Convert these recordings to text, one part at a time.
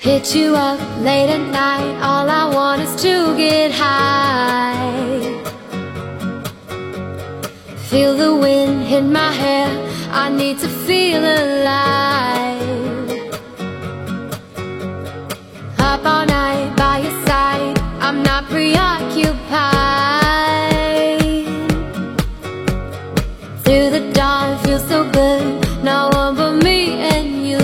Hit you up late at night, all I want is to get high. Feel the wind hit my hair, I need to feel alive. Up all night by your side, I'm not preoccupied. Through the dawn, feels so good, no one but me and you.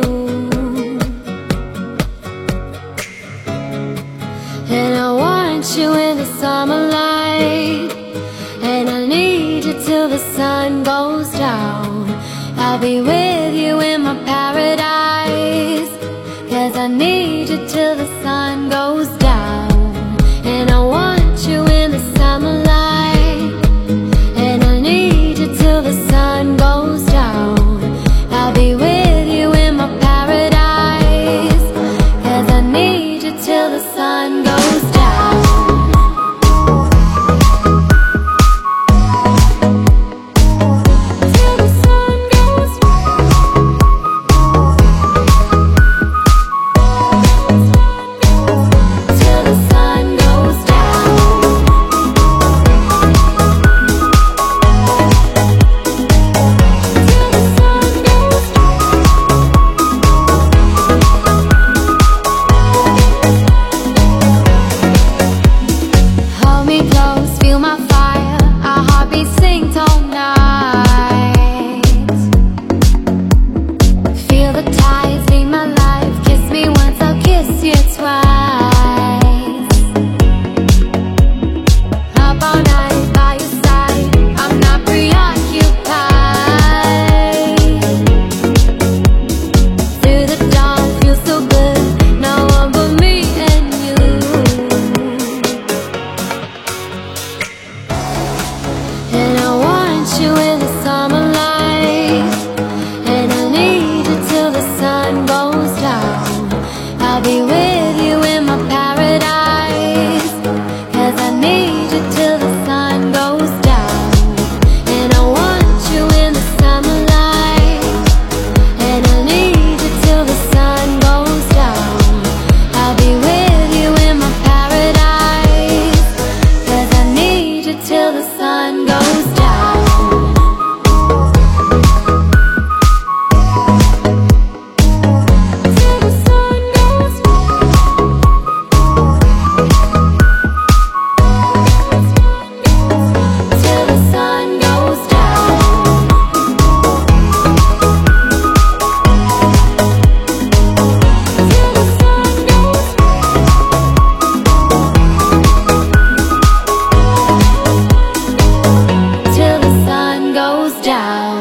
And I want you in the summer light, and I need you till the sun goes down. I'll be with you in my paradise, 'cause I need you till the sun goes down. And I want you in the summer light, and I need you till the sun goes down. I'll be with you in my paradise, 'cause I need you till the sun goes down. Till the sun goes down. Till the sun goes down. Till the sun goes down. Hold me close, feel my fire, our heartbeats sync all night. Feel the tides lead my life, kiss me once, I'll kiss you twice. Up all night by your side, I'm not preoccupied. Through the dawn, feels so good, no one but me and you. And I want you in the summer light, and I need you till the sun goes down. I'll be with you in my paradise, 'cause I need you till the sun goes down. And I want you in the summer light, and I need you till the sun goes down. I'll be with you in my paradise, 'cause I need you till the sun goes down. Till the sun goes down. Till the sun goes down. Till the sun goes down. Till the sun goes down.